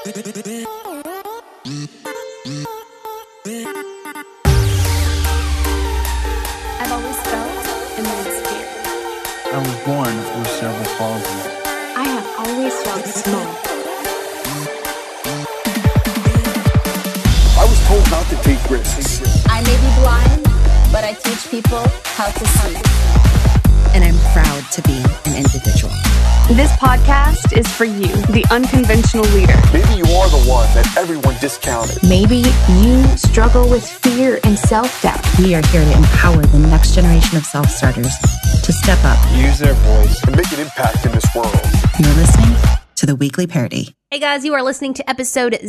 I've always felt immense fear. I was born with cerebral palsy. I have always felt small. I was told not to take risks. I may be blind, but I teach people how to see. And I'm proud to be an individual. This podcast is for you, the unconventional leader. Maybe you are the one that everyone discounted. Maybe you struggle with fear and self-doubt. We are here to empower the next generation of self-starters to step up, Use their voice. And make an impact in this world. You're listening to The Weekly Parody. Hey guys, you are listening to episode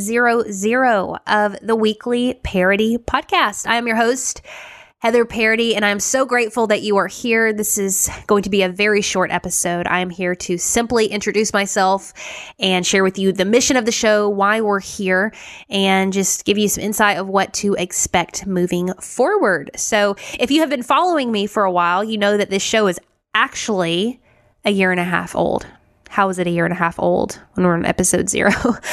00 of the Weekly Parody Podcast. I am your host, Heather Parody, and I'm so grateful that you are here. This is going to be a very short episode. I am here to simply introduce myself and share with you the mission of the show, why we're here, and just give you some insight of what to expect moving forward. So if you have been following me for a while, you know that this show is actually a year and a half old. How is it a year and a half old when we're on episode 0?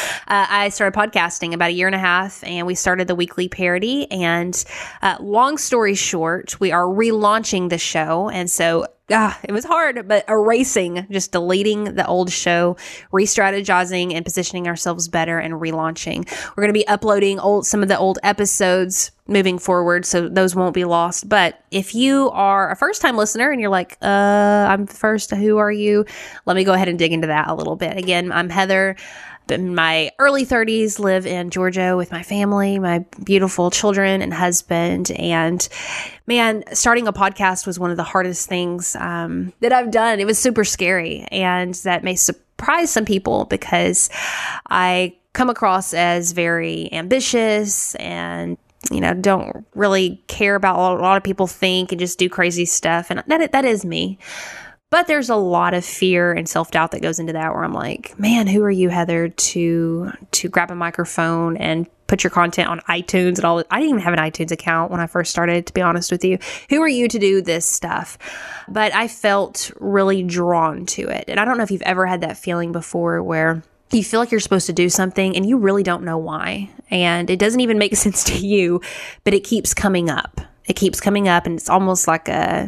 I started podcasting about a year and a half, and we started the Weekly Parody. And long story short, we are relaunching the show. And so it was hard, but erasing, just deleting the old show, re-strategizing and positioning ourselves better and relaunching. We're going to be uploading some of the old episodes moving forward, so those won't be lost. But if you are a first-time listener and you're like, I'm first, who are you? Let me go ahead and dig into that a little bit. Again, I'm Heather. In my early 30s, live in Georgia with my family, my beautiful children and husband. And man, starting a podcast was one of the hardest things that I've done. It was super scary, and that may surprise some people because I come across as very ambitious and don't really care about what a lot of people think and just do crazy stuff. And that is me. But there's a lot of fear and self-doubt that goes into that, where I'm like, man, who are you, Heather, to grab a microphone and put your content on iTunes and all? I didn't even have an iTunes account when I first started, to be honest with you. Who are you to do this stuff? But I felt really drawn to it. And I don't know if you've ever had that feeling before, where you feel like you're supposed to do something and you really don't know why. And it doesn't even make sense to you, but it keeps coming up. It keeps coming up, and it's almost like it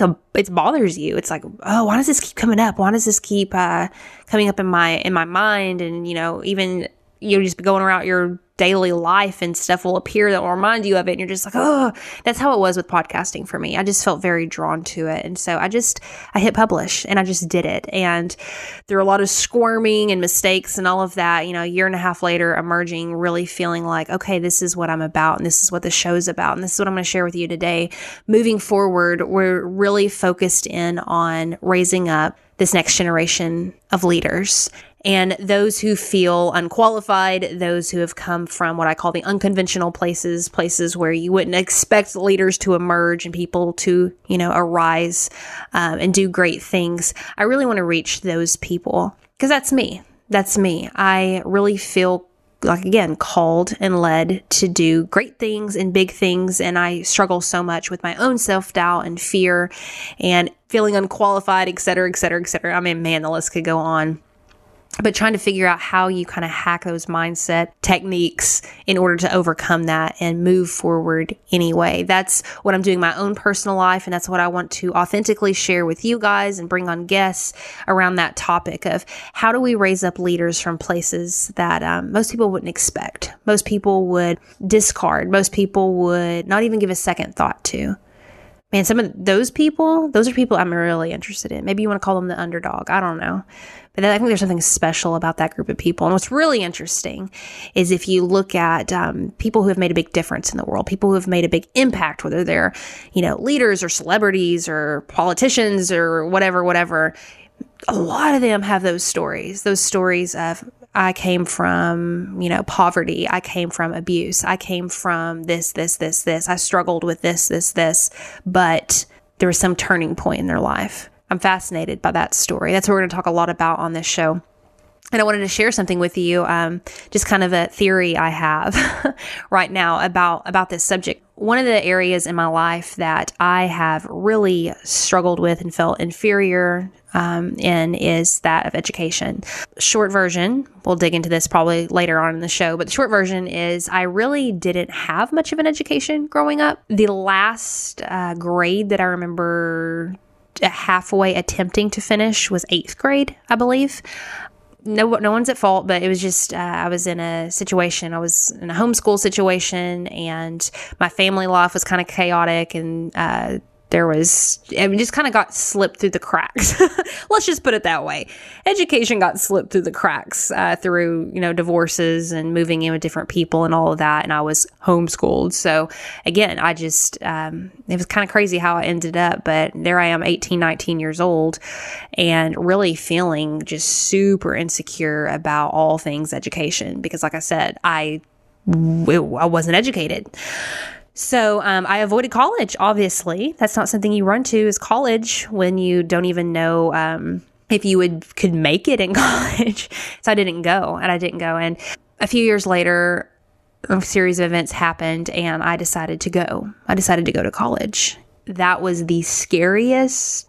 bothers you. It's like, oh, why does this keep coming up? Why does this keep coming up in my mind? And, even you just be going around your daily life and stuff will appear that will remind you of it. And you're just like, oh, that's how it was with podcasting for me. I just felt very drawn to it. And so I hit publish and I just did it. And through a lot of squirming and mistakes and all of that, a year and a half later, emerging, really feeling like, okay, this is what I'm about. And this is what the show's about. And this is what I'm going to share with you today. Moving forward, we're really focused in on raising up this next generation of leaders. And those who feel unqualified, those who have come from what I call the unconventional places where you wouldn't expect leaders to emerge and people to, arise and do great things. I really want to reach those people because that's me. That's me. I really feel like, again, called and led to do great things and big things. And I struggle so much with my own self-doubt and fear and feeling unqualified, et cetera, et cetera, et cetera. I mean, man, the list could go on. But trying to figure out how you kind of hack those mindset techniques in order to overcome that and move forward anyway. That's what I'm doing in my own personal life. And that's what I want to authentically share with you guys and bring on guests around that topic of how do we raise up leaders from places that most people wouldn't expect. Most people would discard. Most people would not even give a second thought to. Man, some of those are people I'm really interested in. Maybe you want to call them the underdog. I don't know. But I think there's something special about that group of people. And what's really interesting is if you look at people who have made a big difference in the world, people who have made a big impact, whether they're, leaders or celebrities or politicians or whatever, a lot of them have those stories of, I came from, poverty. I came from abuse. I came from this. I struggled with this, but there was some turning point in their life. I'm fascinated by that story. That's what we're going to talk a lot about on this show. And I wanted to share something with you, just kind of a theory I have right now about this subject. one of the areas in my life that I have really struggled with and felt inferior in is that of education. Short version, we'll dig into this probably later on in the show, but the short version is I really didn't have much of an education growing up. The last grade that I remember halfway attempting to finish was 8th grade, I believe. No one's at fault, but it was just, I was in a homeschool situation, and my family life was kind of chaotic, and it just kind of got slipped through the cracks. Let's just put it that way. Education got slipped through the cracks through, divorces and moving in with different people and all of that. And I was homeschooled. So again, I just, it was kind of crazy how I ended up, but there I am 18, 19 years old and really feeling just super insecure about all things education. Because like I said, I wasn't educated. So I avoided college, obviously. That's not something you run to, is college, when you don't even know if you could make it in college. So I didn't go. And a few years later, a series of events happened, and I decided to go. I decided to go to college. That was the scariest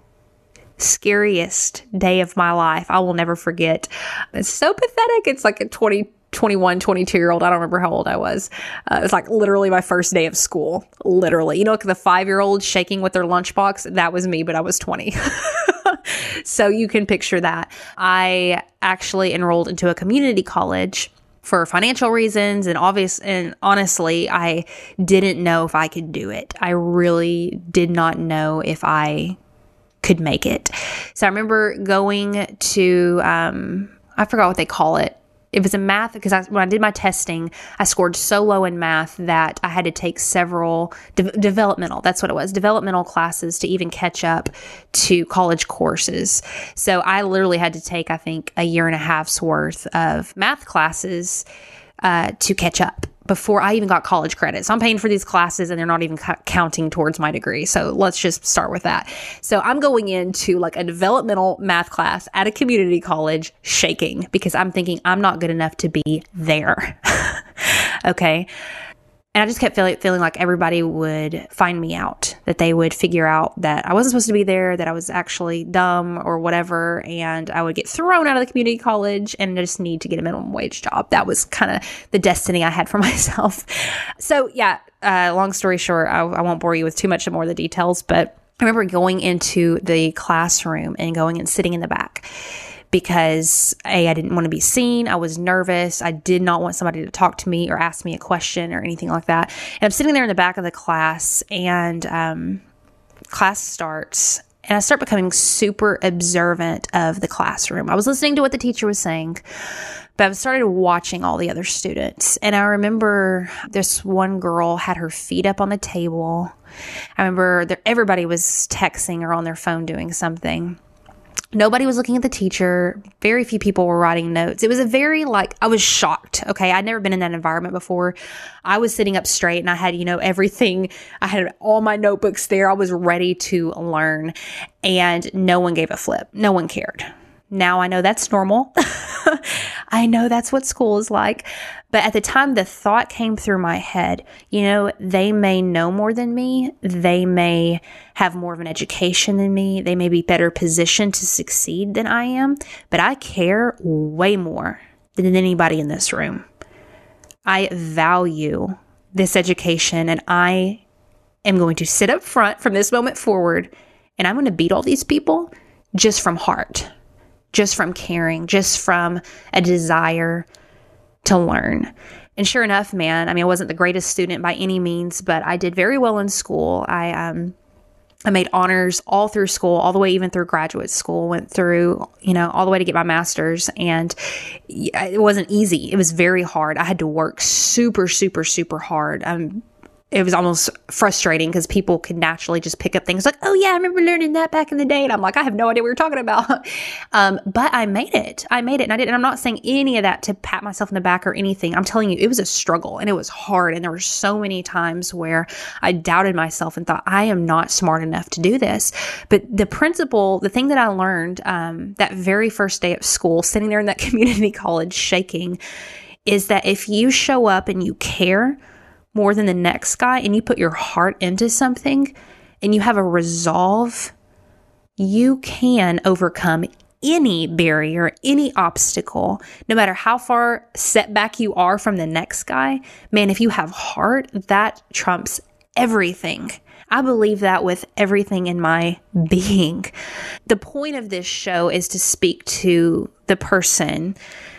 day of my life. I will never forget. It's so pathetic. It's like a 21, 22-year-old. I don't remember how old I was. It was like literally my first day of school. Literally. Like the 5-year-old shaking with their lunchbox. That was me, but I was 20. So you can picture that. I actually enrolled into a community college for financial reasons, and honestly, I didn't know if I could do it. I really did not know if I could make it. So I remember going to, I forgot what they call it. It was in math, because when I did my testing, I scored so low in math that I had to take several developmental classes to even catch up to college courses. So I literally had to take, I think, a year and a half's worth of math classes to catch up before I even got college credit. So I'm paying for these classes and they're not even counting towards my degree. So let's just start with that. So I'm going into like a developmental math class at a community college shaking, because I'm thinking I'm not good enough to be there. Okay. And I just kept feeling like everybody would find me out, that they would figure out that I wasn't supposed to be there, that I was actually dumb or whatever, and I would get thrown out of the community college and just need to get a minimum wage job. That was kind of the destiny I had for myself. So yeah, long story short, I won't bore you with too much more of the details, but I remember going into the classroom and going and sitting in the back. Because I didn't want to be seen. I was nervous. I did not want somebody to talk to me or ask me a question or anything like that. And I'm sitting there in the back of the class, and class starts, and I start becoming super observant of the classroom. I was listening to what the teacher was saying, but I started watching all the other students. And I remember this one girl had her feet up on the table. I remember everybody was texting or on their phone doing something. Nobody was looking at the teacher. Very few people were writing notes. It was I was shocked. Okay. I'd never been in that environment before. I was sitting up straight and I had, everything. I had all my notebooks there. I was ready to learn, and no one gave a flip. No one cared. Now I know that's normal. I know that's what school is like. But at the time, the thought came through my head, they may know more than me. They may have more of an education than me. They may be better positioned to succeed than I am. But I care way more than anybody in this room. I value this education, and I am going to sit up front from this moment forward, and I'm going to beat all these people just from heart. Just from caring, just from a desire to learn. And sure enough, man, I wasn't the greatest student by any means, but I did very well in school. I made honors all through school, all the way even through graduate school, went through, all the way to get my master's. And it wasn't easy. It was very hard. I had to work super, super, super hard. It was almost frustrating because people could naturally just pick up things like, oh yeah, I remember learning that back in the day. And I'm like, I have no idea what you're talking about. But I made it. And I'm not saying any of that to pat myself in the back or anything. I'm telling you, it was a struggle and it was hard. And there were so many times where I doubted myself and thought, I am not smart enough to do this. But the thing that I learned that very first day at school, sitting there in that community college shaking, is that if you show up and you care, more than the next guy and you put your heart into something and you have a resolve, you can overcome any barrier, any obstacle, no matter how far setback you are from the next guy. Man, if you have heart, that trumps everything. I believe that with everything in my being. The point of this show is to speak to the person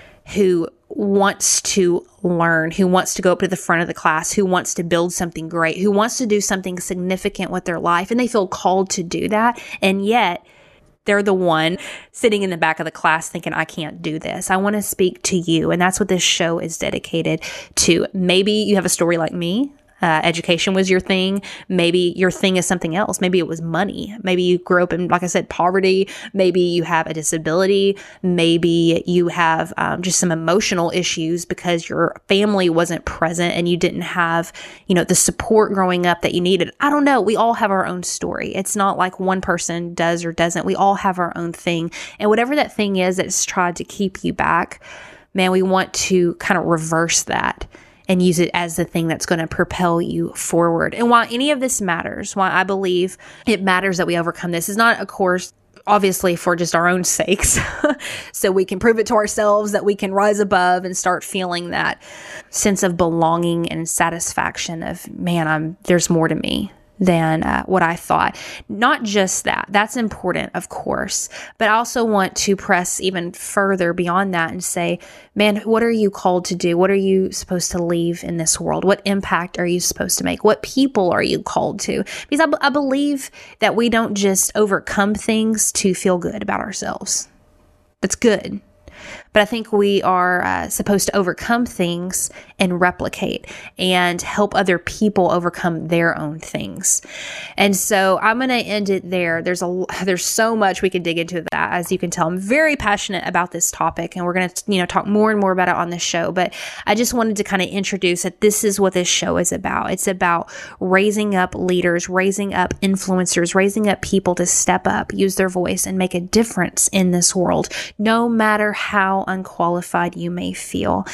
who wants to learn, who wants to go up to the front of the class, who wants to build something great, who wants to do something significant with their life, and they feel called to do that. And yet they're the one sitting in the back of the class thinking, I can't do this. I want to speak to you. And that's what this show is dedicated to. Maybe you have a story like me. Education was your thing. Maybe your thing is something else. Maybe it was money. Maybe you grew up in, like I said, poverty. Maybe you have a disability. Maybe you have just some emotional issues because your family wasn't present and you didn't have, the support growing up that you needed. I don't know. We all have our own story. It's not like one person does or doesn't. We all have our own thing. And whatever that thing is that's tried to keep you back, man, we want to kind of reverse that and use it as the thing that's going to propel you forward. And why any of this matters, why I believe it matters that we overcome this is not, of course, obviously for just our own sakes, so we can prove it to ourselves that we can rise above and start feeling that sense of belonging and satisfaction of, man, there's more to me than what I thought. Not just that. That's important, of course. But I also want to press even further beyond that and say, man, what are you called to do? What are you supposed to leave in this world? What impact are you supposed to make? What people are you called to? Because I believe that we don't just overcome things to feel good about ourselves. That's good. But I think we are supposed to overcome things and replicate and help other people overcome their own things. And so I'm going to end it there. There's so much we could dig into that. As you can tell, I'm very passionate about this topic, and we're going to talk more and more about it on this show. But I just wanted to kind of introduce that this is what this show is about. It's about raising up leaders, raising up influencers, raising up people to step up, use their voice, and make a difference in this world, no matter how unqualified you may feel,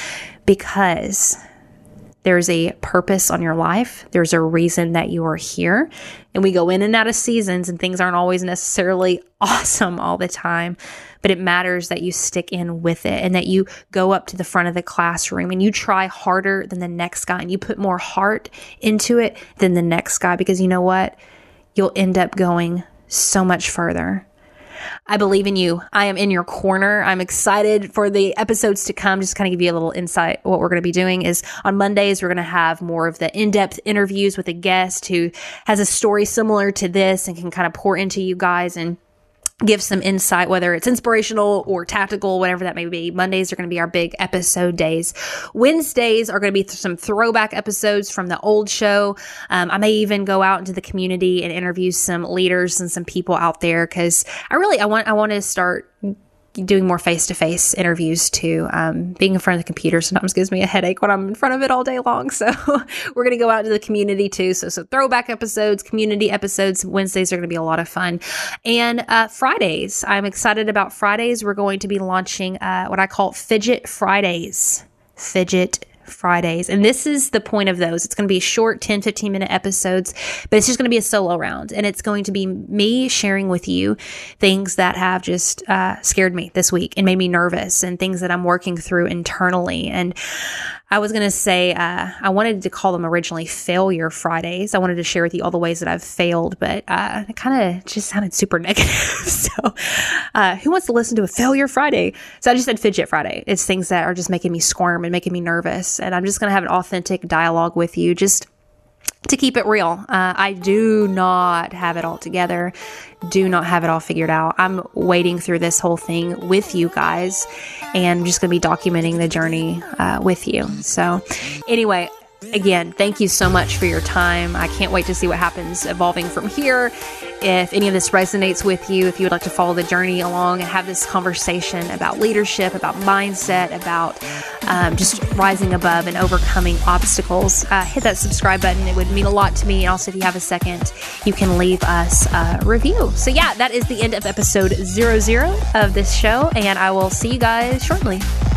because there's a purpose on your life. There's a reason that you are here, and we go in and out of seasons and things aren't always necessarily awesome all the time, but it matters that you stick in with it and that you go up to the front of the classroom and you try harder than the next guy and you put more heart into it than the next guy, because you know what? You'll end up going so much further. I believe in you. I am in your corner. I'm excited for the episodes to come. Just kind of give you a little insight. What we're going to be doing is on Mondays, we're going to have more of the in-depth interviews with a guest who has a story similar to this and can kind of pour into you guys and give some insight, whether it's inspirational or tactical, whatever that may be. Mondays are going to be our big episode days. Wednesdays are going to be some throwback episodes from the old show. I may even go out into the community and interview some leaders and some people out there, because I want to start doing more face-to-face interviews too. Being in front of the computer sometimes gives me a headache when I'm in front of it all day long. So we're going to go out to the community too. So throwback episodes, community episodes. Wednesdays are going to be a lot of fun. And Fridays, I'm excited about Fridays. We're going to be launching what I call Fidget Fridays. And this is the point of those. It's going to be short 10, 15 minute episodes, but it's just going to be a solo round. And it's going to be me sharing with you things that have just scared me this week and made me nervous, and things that I'm working through internally. And I was going to say, I wanted to call them originally Failure Fridays. I wanted to share with you all the ways that I've failed, but it kind of just sounded super negative. So who wants to listen to a Failure Friday? So I just said Fidget Friday. It's things that are just making me squirm and making me nervous. And I'm just going to have an authentic dialogue with you, just to keep it real. I do not have it all together, do not have it all figured out. I'm wading through this whole thing with you guys, and I'm just going to be documenting the journey with you. So anyway, again, thank you so much for your time. I can't wait to see what happens evolving from here. If any of this resonates with you, if you would like to follow the journey along and have this conversation about leadership, about mindset, about just rising above and overcoming obstacles, hit that subscribe button. It would mean a lot to me. And also, if you have a second, you can leave us a review. So yeah, that is the end of episode 00 of this show, and I will see you guys shortly.